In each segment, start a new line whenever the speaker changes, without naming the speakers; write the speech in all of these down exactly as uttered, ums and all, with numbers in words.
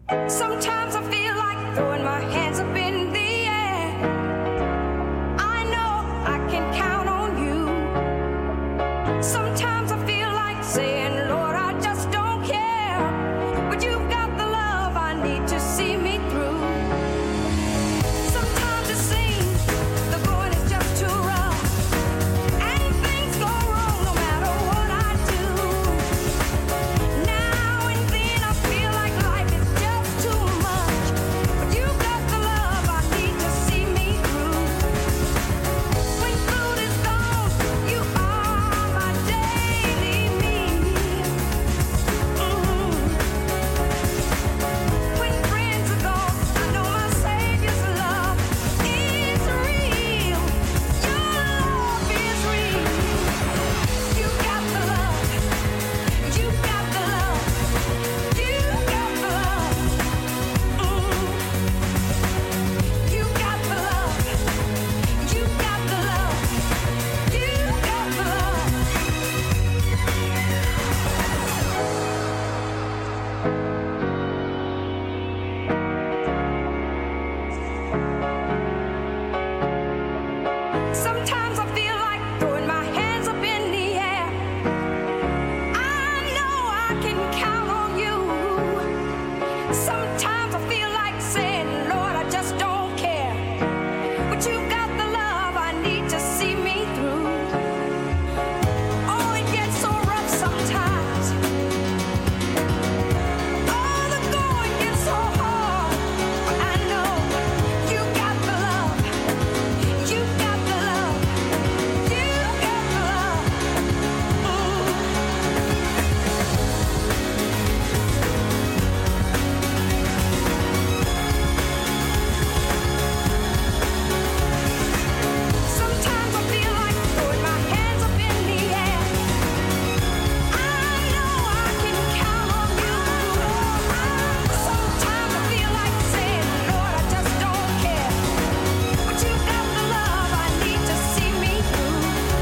Sometimes I feel like throwing my hands up in the air. I know I can count on you. Sometimes I feel like saying, Lord, I just don't care. But you've got the love I need to see me through. Sometimes it seems the going is just too rough, and things go wrong no matter what I do. Now and then I feel like life is just too much, but you've got the love I need to see me through. When food is gone, you are my daily meal. Mm. When friends are gone, I know my Savior's love is real. Your love is real. You got the love. You got the love. You got the love. Mm. You got the love. You got the love. You got the love. Sometimes I feel like throwing my hands up in the air. I know I can count on you. Sometimes I feel like saying, Lord, I just don't care. But you've got the love I need to see me through. Oh, it gets so rough sometimes. Oh, the going gets so hard. But I know you got the love. You got the love. You got the love. Mm. Sometimes I feel like throwing my hands up in the air. I know I can count on you. Sometimes I feel like saying, Lord, I just don't care. But you got the love I need to see me through.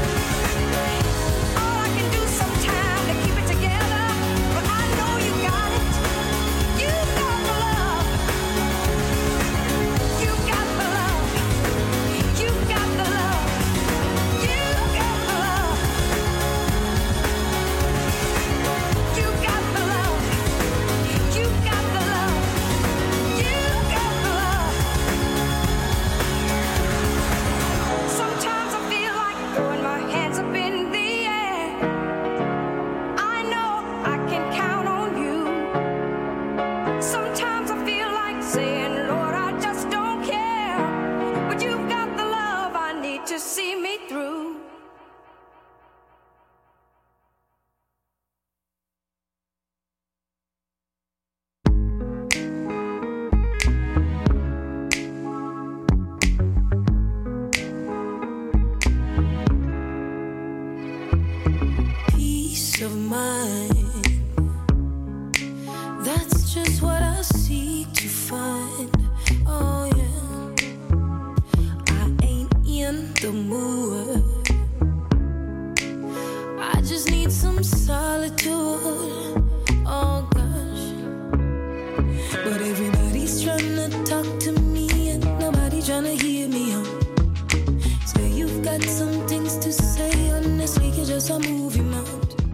All I can do sometimes to keep it together, but I know you got it. You got the love. You got the love. You got the love. You got the love. You got the love. You got the love. You got the love. Sometimes I feel like throwing my hands up in the air. I know I can count on you. Sometimes I feel like saying, Lord, I just don't care. But you've got the love I need to see me through.
Peace of mind. That's just what I seek to find. Oh yeah. I ain't in the mood. I just need some solitude. Oh gosh. But everybody's trying to talk to me and nobody trying to hear me out. So you've got some things to say, honestly, you're just a movie mount.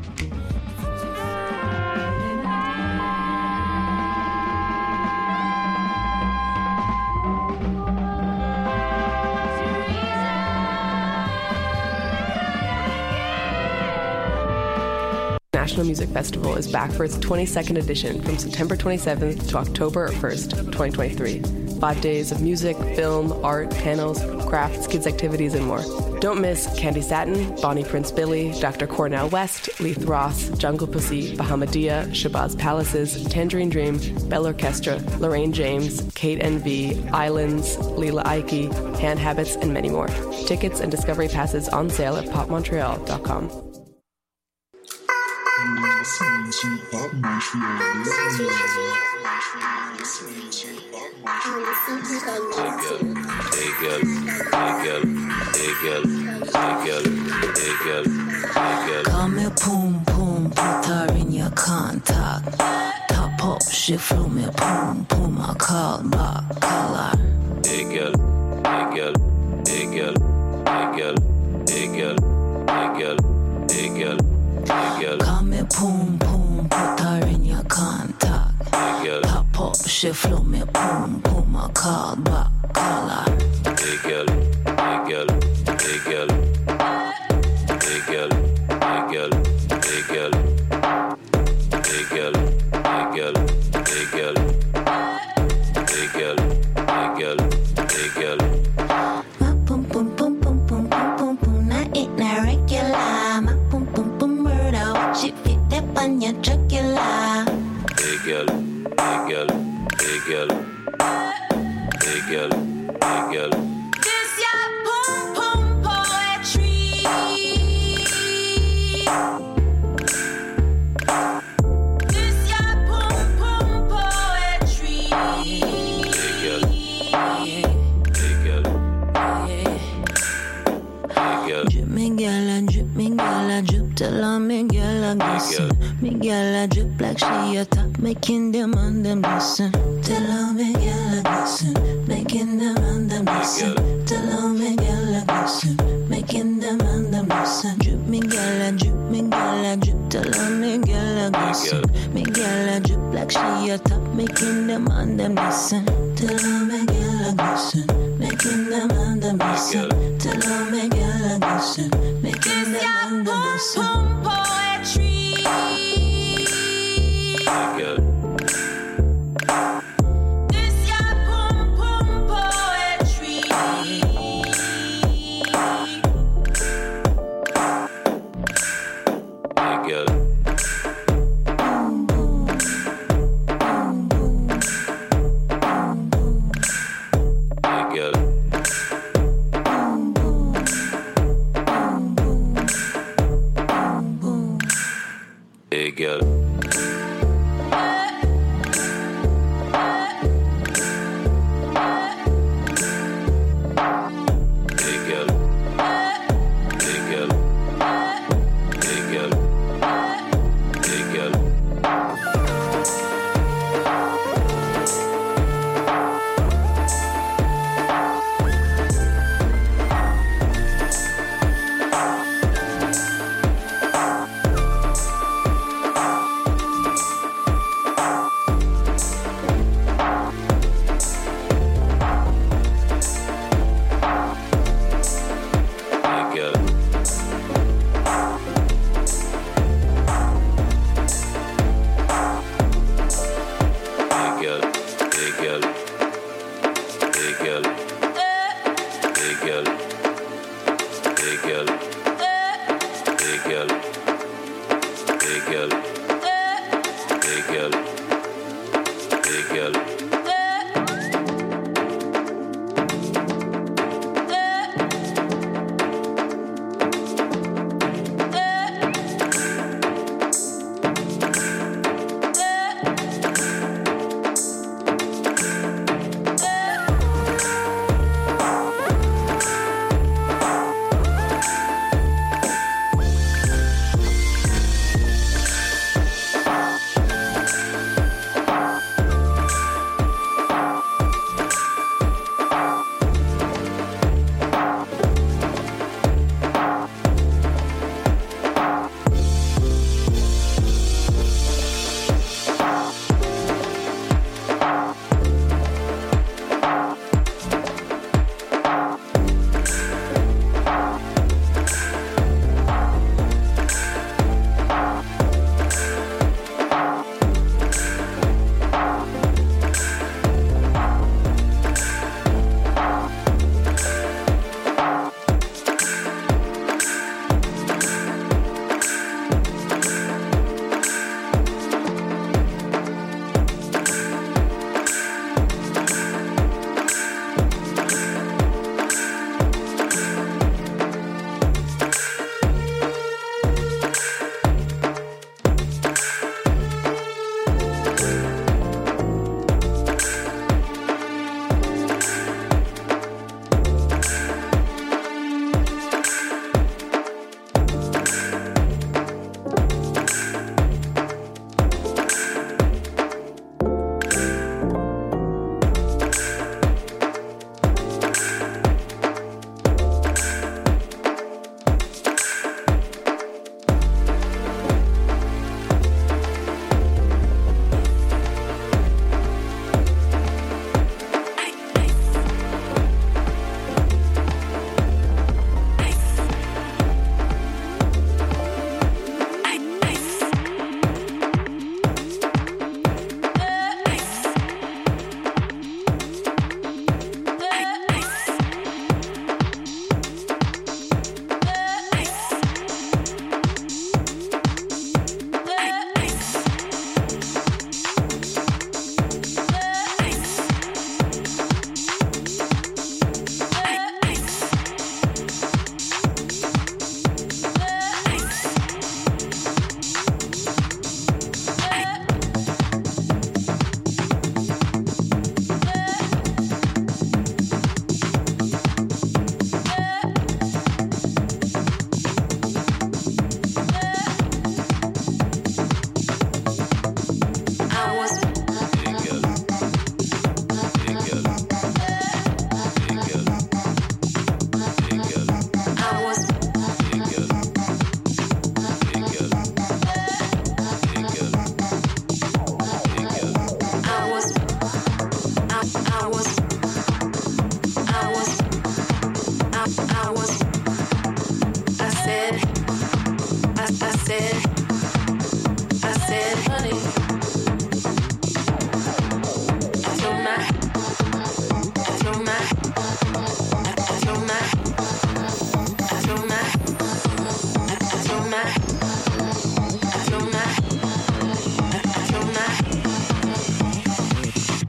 National Music Festival is back for its twenty-second edition from September twenty-seventh to October first, twenty twenty-three. Five days of music, film, art, panels, crafts, kids' activities, and more. Don't miss Candy Satin, Bonnie Prince Billy, Doctor Cornell West, Leith Ross, Jungle Pussy, Bahamadia, Shabazz Palaces, Tangerine Dream, Bell Orchestra, Lorraine James, Kate N V, Islands, Leela Ike, Hand Habits, and many more. Tickets and discovery passes on sale at pop montreal dot com.
Pop Montreal.
Call me boom boom, put her in your contact. Top pop, shit flow me, boom, boom, I call, rock, color.
Hey girl, hey girl, hey girl, hey girl, hey girl, hey girl, hey girl, hey girl.
Call me, boom, boom, put her in your contact.
Hey girl,
Pop, pop, shit flow me, boom, boom, I call, rock, color.
hey girl, hey girl, hey girl, hey girl, hey girl, hey girl, hey girl, hey girl, hey girl, hey girl, hey girl, hey girl.
My boom, boom, boom, boom, boom, boom, boom, boom, that ain't not regular. My boom, boom, boom, murder, watch it fit up on your jugular.
Hey girl, hey girl, hey girl, hey girl, hey girl.
This your boom, boom poetry. This your boom, boom poetry.
Hey girl, hey girl, hey girl.
Drip me girl, I drip me girl, I drip till I'm me girl, I glisten. Me girl, I drip like she a top, making them on them listen. Till I'm me girl, I glisten, making them on them listen. Till I'm me girl, I glisten, making them on them listen. Drip me girl, I drip me girl, I drip till I'm me girl, I glisten. Me girl, I drip like she a top, making them on them listen. Till I'm me girl, I glisten, making them on them listen. Till I'm me girl, I glisten, making them on them listen. Poetry.
Hey girl,
This your boom boom poetry.
hey girl,
Boom boom, boom boom,
hey girl,
boom boom, boom boom, boom boom.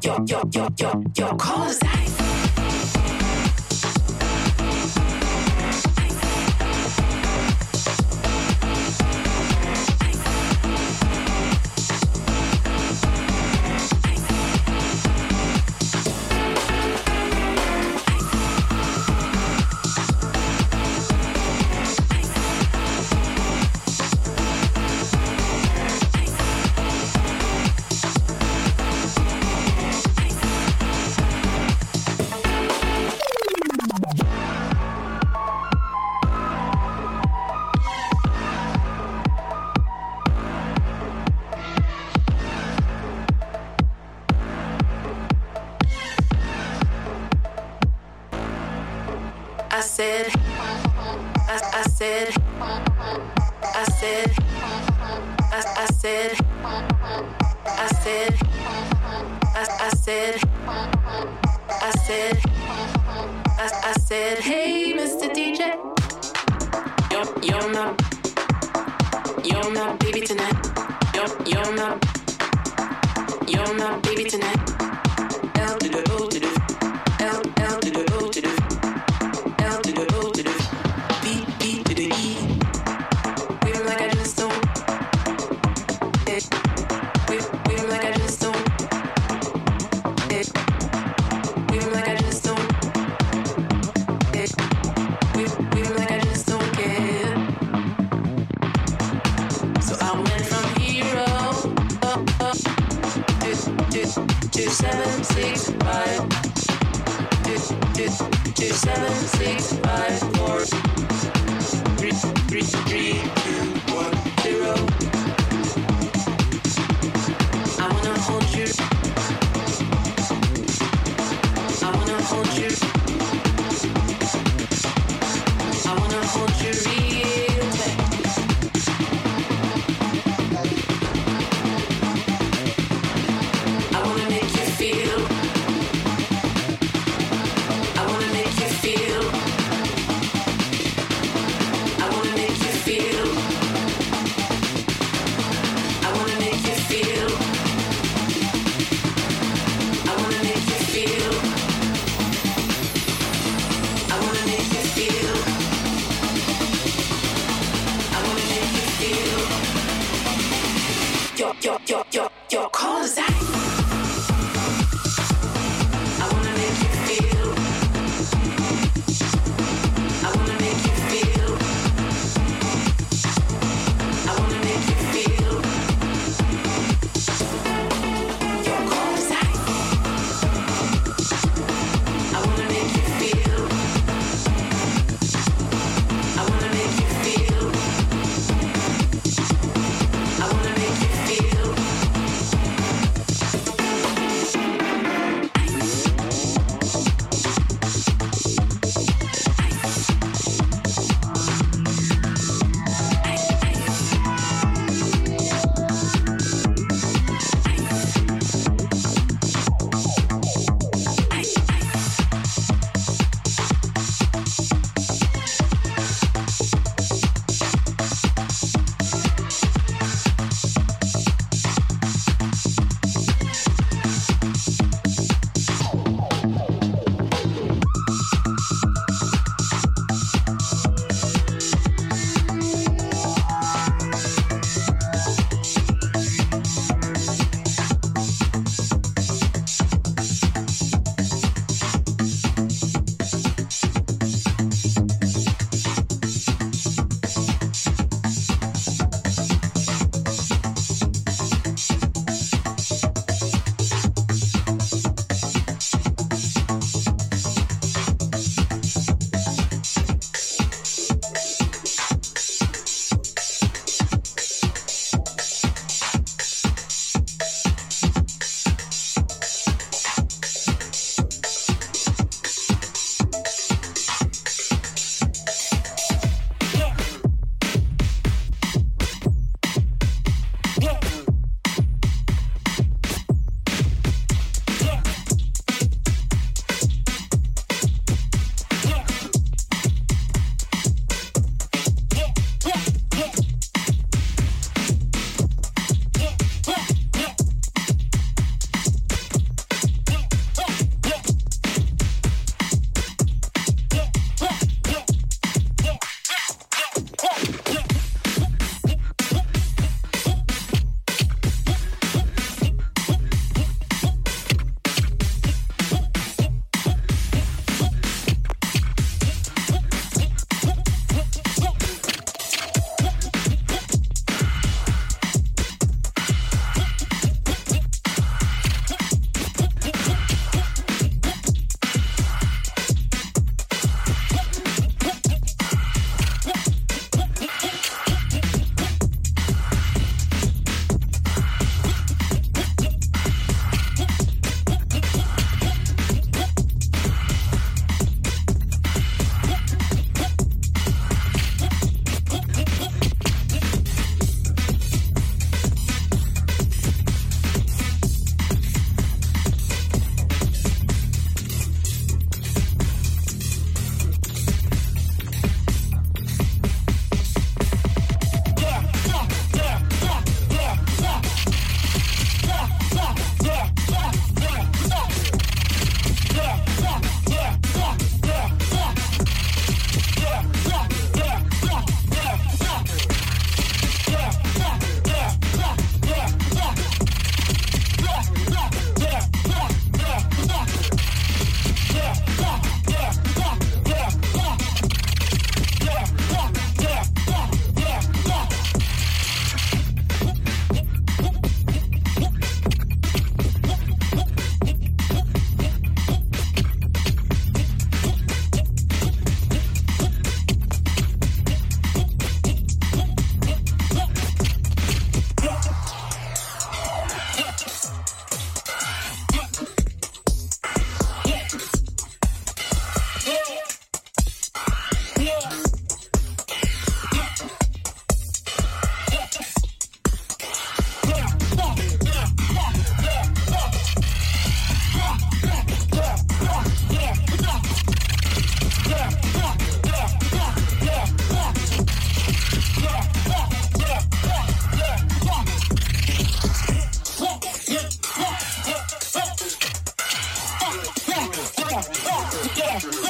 Yo, yo, yo, yo, yo, cold as ice. I said, I, I said, I said, I, I said, I said, I, I said, I said, I, I said, hey, Mister D J, you're, you're my, you're my baby tonight. You're, you're my, you're my baby tonight. L to the O to the L, L to the O to the L to the O to the B, B to the E. Feel like I just don't. Eh. Feel, feel like I just don't. Eh. Feel like I just don't. Eh. Feel, feel like I just don't care. So I went from hero uh, uh, to, to, to seven, six, five. To, to, to seven, six, five, four, three, three, three, two, one, zero. I wanna hold you. I wanna hold you. I wanna hold you real tight. I wanna make you feel. I wanna make you feel. I wanna make you feel. I wanna make you feel. I wanna make you feel. I wanna make you feel.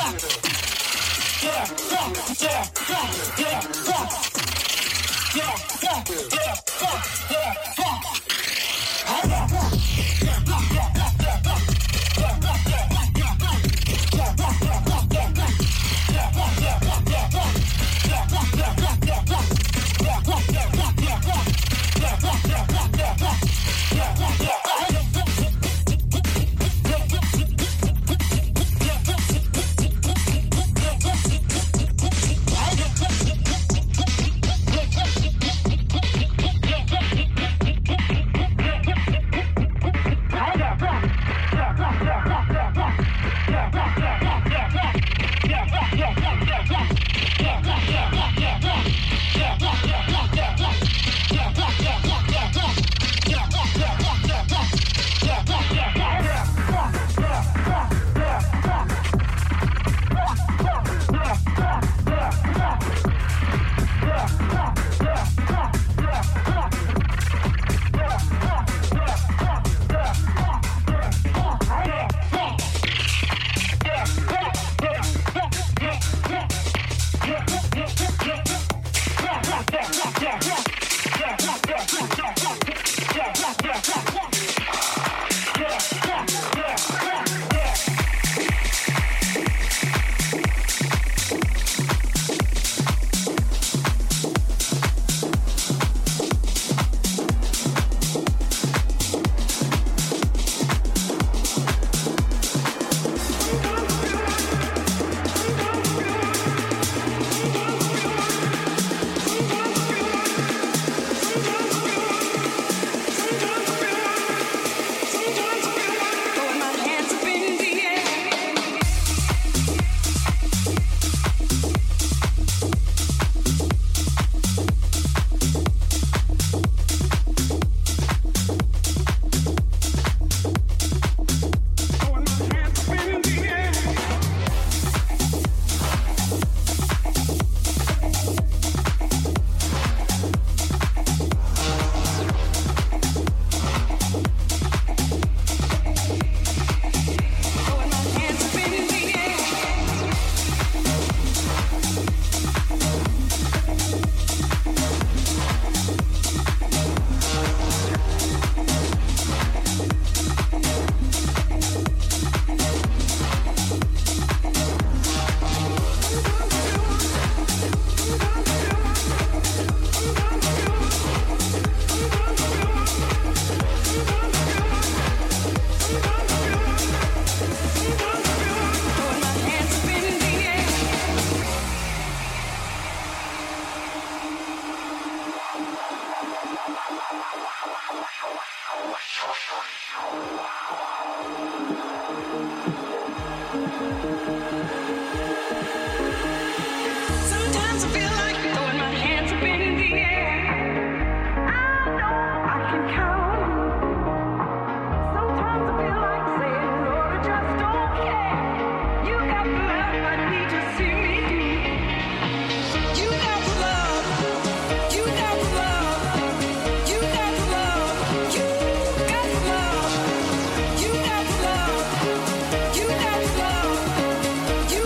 You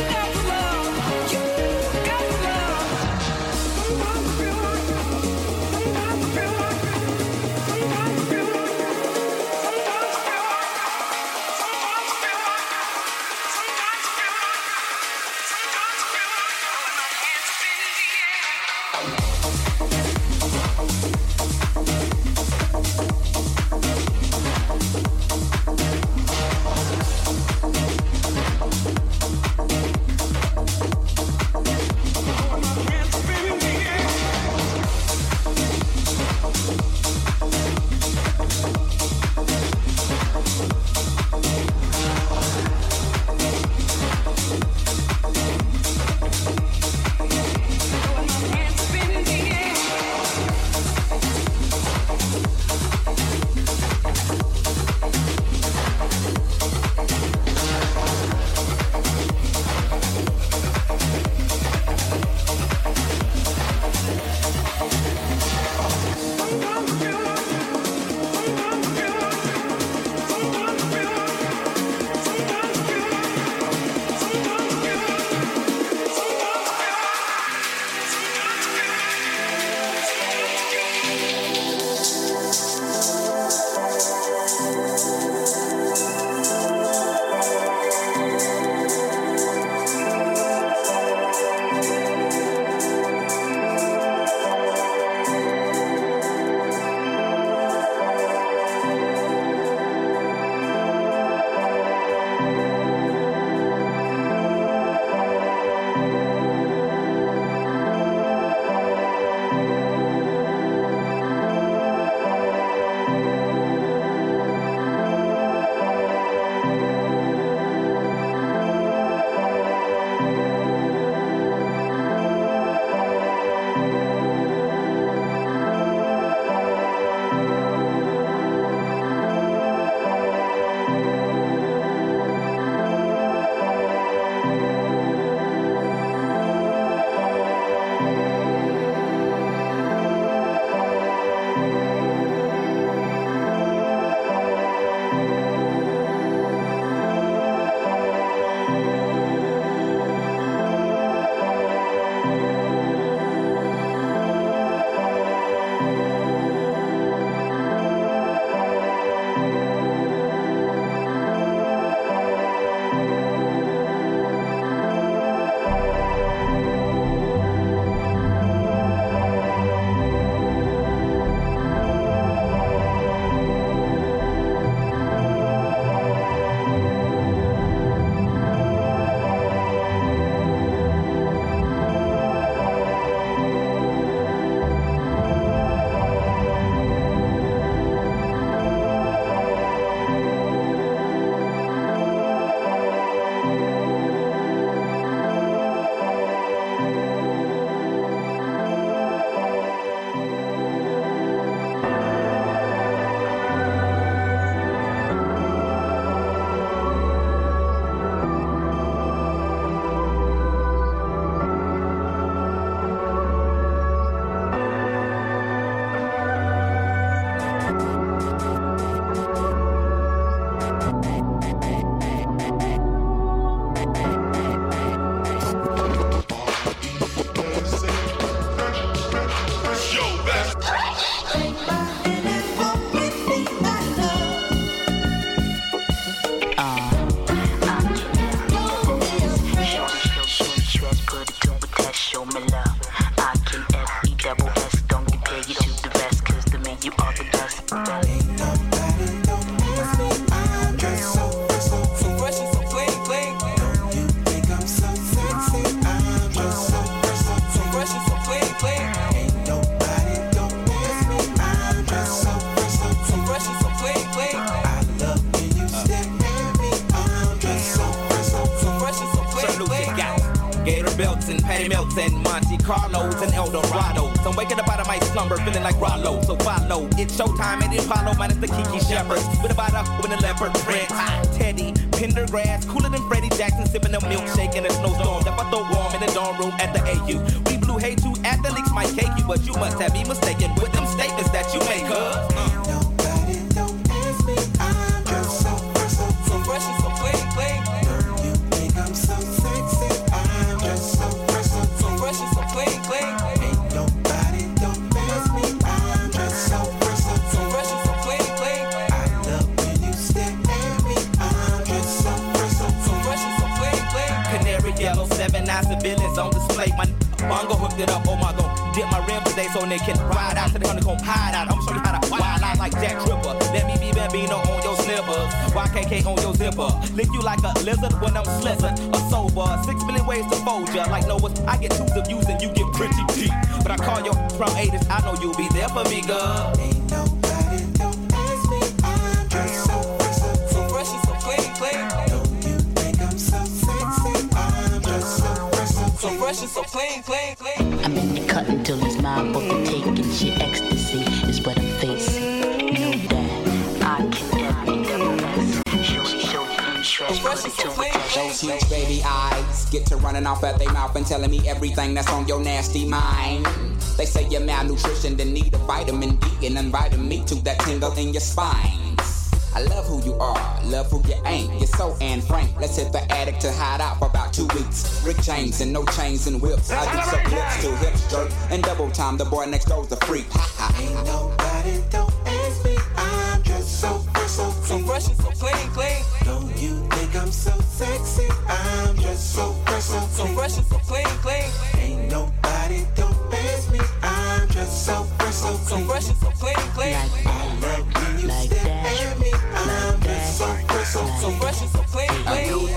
Patty Melts and Monte Carlos and Eldorados. I'm waking up out of my slumber feeling like Rollo, so follow. It's showtime at the Apollo minus the Kiki Shepherds. With a bada with a leopard print. Teddy, Pendergrass, cooler than Freddie Jackson, sipping a milkshake in a snowstorm. That I throw warm in the dorm room at the A U. We blew hay to athletes might cake you, but you must have me mistaken with them statements that you make, huh?
Ain't nobody don't ask me. I'm just so fresh, so, so fresh and so clean, clean. Girl, you think I'm so sexy? I'm just so fresh, so, so fresh and so clean, clean. Ain't nobody don't ask me. I'm just so fresh, so, so fresh and so clean, clean. I love when you stare at me. I'm just so fresh, so, so fresh and so clean, clean.
Canary yellow, seven nine civilians on display. My bongo hooked it up. Oh my god, dip my rim today so they can ride out to the honeycomb hide out. I'm show you how to wild out like Jack Tripper. Let me be Bambino on your slippers, Y K K on your zipper. Lick you like a lizard when I'm slizzing or sober. Six million ways to fold ya. Like Noah, I get twos of views and you get pretty deep. But I call you from eighties, I know you'll be there for me, girl.
Ain't nobody don't ask me. I'm just so fresh, so, so fresh and so clean, clean. Don't you think I'm so sexy? I'm just so fresh, so, so fresh and so clean, clean, clean.
I'm in the cut until it's mine, but the taking shit ecstasy is what I'm facing. Know that I can definitely double S. Show me, show me interest, put it to a test.
Those huge baby eyes get to running off at their mouth and telling me everything that's on your nasty mind. They say you're malnutrition, then need a vitamin D and inviting me to that tingle in your spine. I love who you are, love who you ain't. You're so Anne Frank. Let's hit the attic to hide out for about two weeks. Rick James and no chains and whips. I do so lips to hips jerk and double time. The boy next door's a freak. Ha ha.
Ain't nobody don't ask me. I'm just so fresh, so, so fresh and so clean, clean. Don't you think I'm so sexy? I'm just so fresh, so, so fresh and so clean, clean. Ain't nobody don't ask me. I'm just so fresh, so, so fresh and so clean, clean.
Like
I love when you
like
stare
that,
at me. I'm
like
just so fresh, so, so fresh and so clean, clean.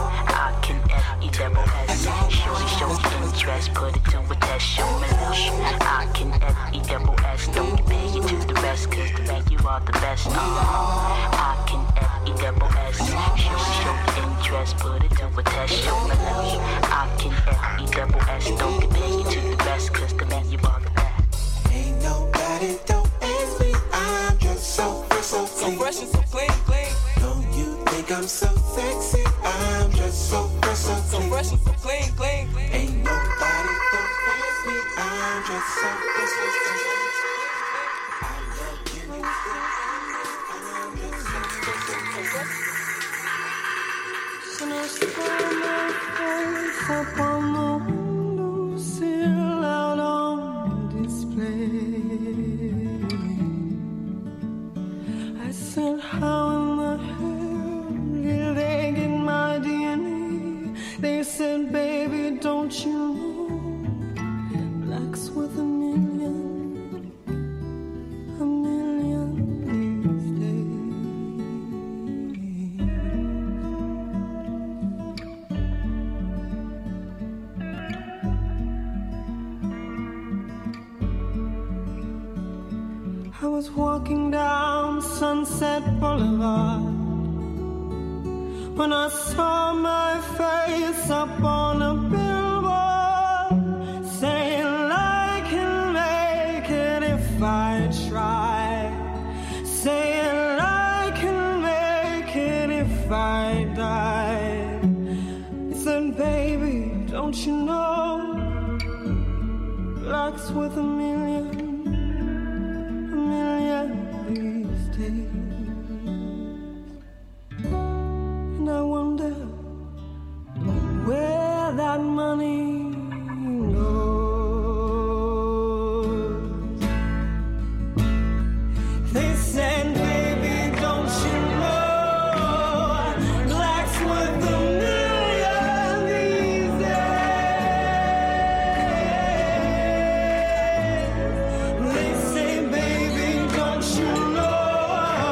I can F E double S. Shorty, show me interest, put it to a test. Show me love. I can F E double S. Don't compare you to the rest, cause to make you are the best. Uh, I can F E double S. Shorty, show me interest, put it to a test. Show me love. I can F E double S. Don't compare you to the rest, cause to make you are the best.
Ain't nobody don't ask me. I'm just so fresh, so, so fresh and so clean, clean. Don't you think I'm so sexy? I'm just so fresh, so, so fresh and so clean, clean. Ain't nobody don't ask me. I'm just so fresh, so, so, so. I love when you stare at me. I'm just so fresh, so, so fresh.
And I saw my face up on the windowsill out on display. I said, how in the hell did they get my D N A? They said, baby, don't you know black's worth a million, a million these days. I was walking down Sunset Boulevard when I saw my face up on a billboard saying I can make it if I try, saying I can make it if I die. He said, baby, don't you know black's worth a million, a million these days. And I wonder where that money goes. They said, baby, don't you know black's worth a million these days. They say, baby, don't you know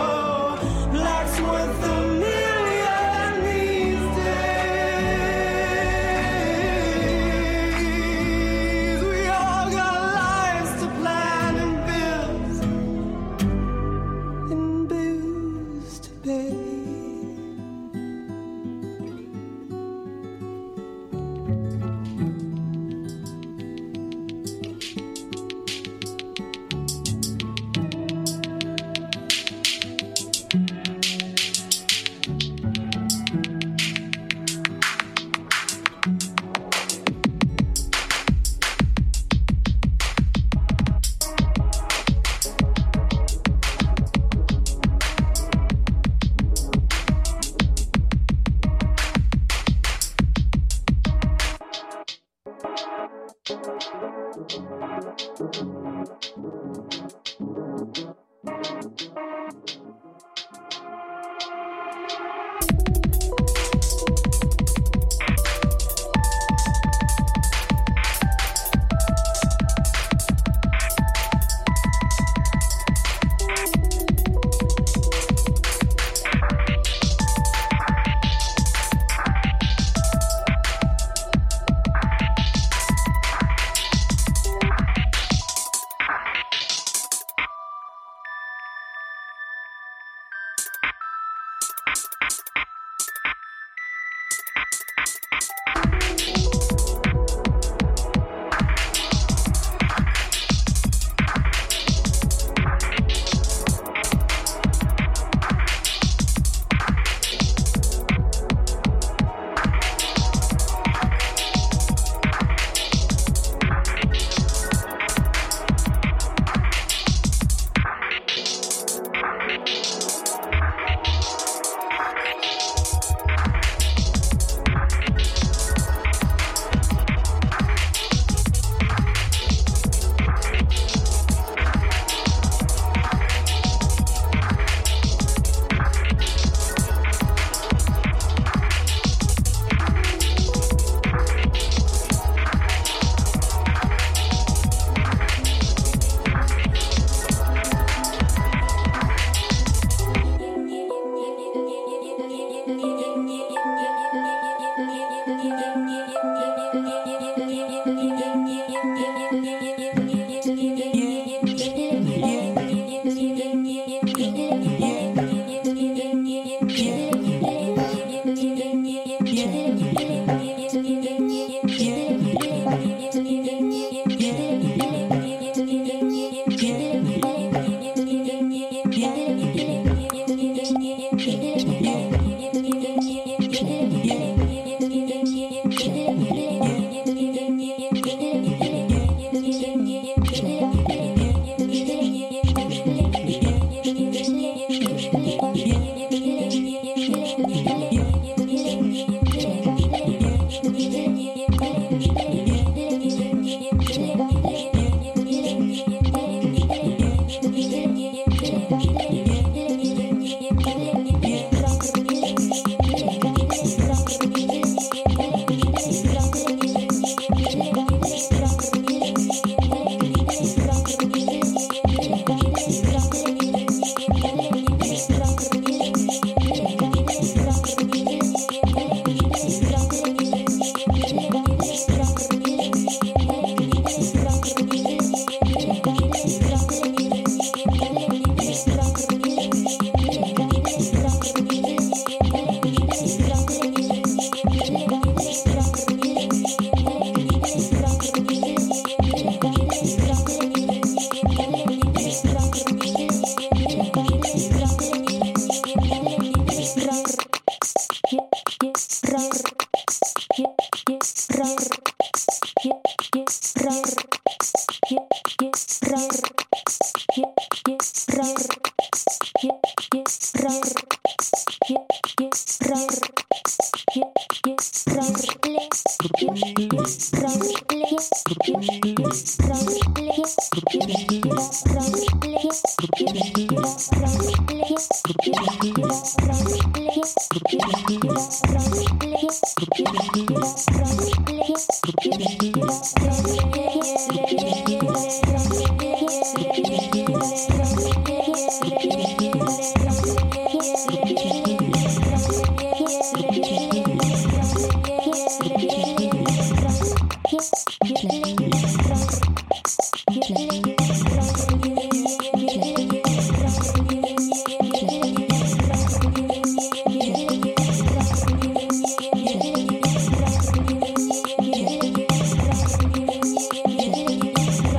Thank you.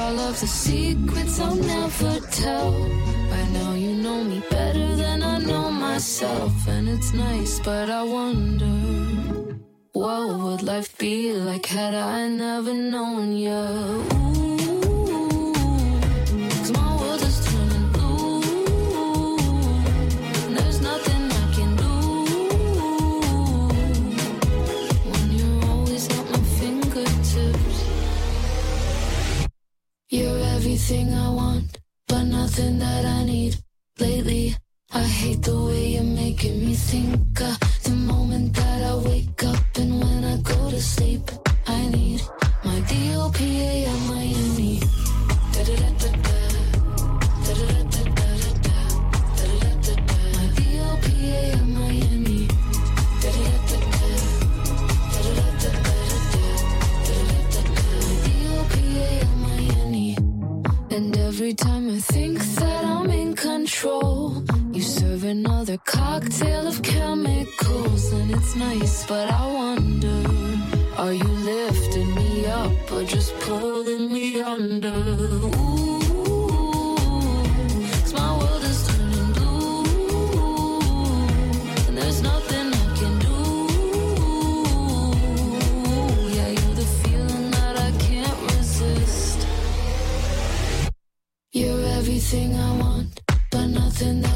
all of the secrets I'll never tell. By now you know me better than I know myself. And it's nice, but I wonder, what would life be like had I never known you? Ooh, 'cause my world is turning blue, and there's nothing I can do when you're always at my fingertips. You're everything I want, but nothing that I need. Lately, I hate the way you're making me think. Uh, the moment that I wake up and when I go to sleep, I need my D O P A and my M E. Da-da-da-da-da. Da-da-da-da-da-da. Da-da-da-da-da. My D O P A and my M E. Da-da-da-da-da. Da-da-da-da-da-da. Da-da-da-da-da. My D O P A and my M E. And every time I think that I'm in control, you serve another cocktail of chemicals. And it's nice, but I wonder, are you lifting me up or just pulling me under? Ooh, 'cause my world is turning blue, and there's nothing I can do. Yeah, you're the feeling that I can't resist. You're everything I want, but nothing that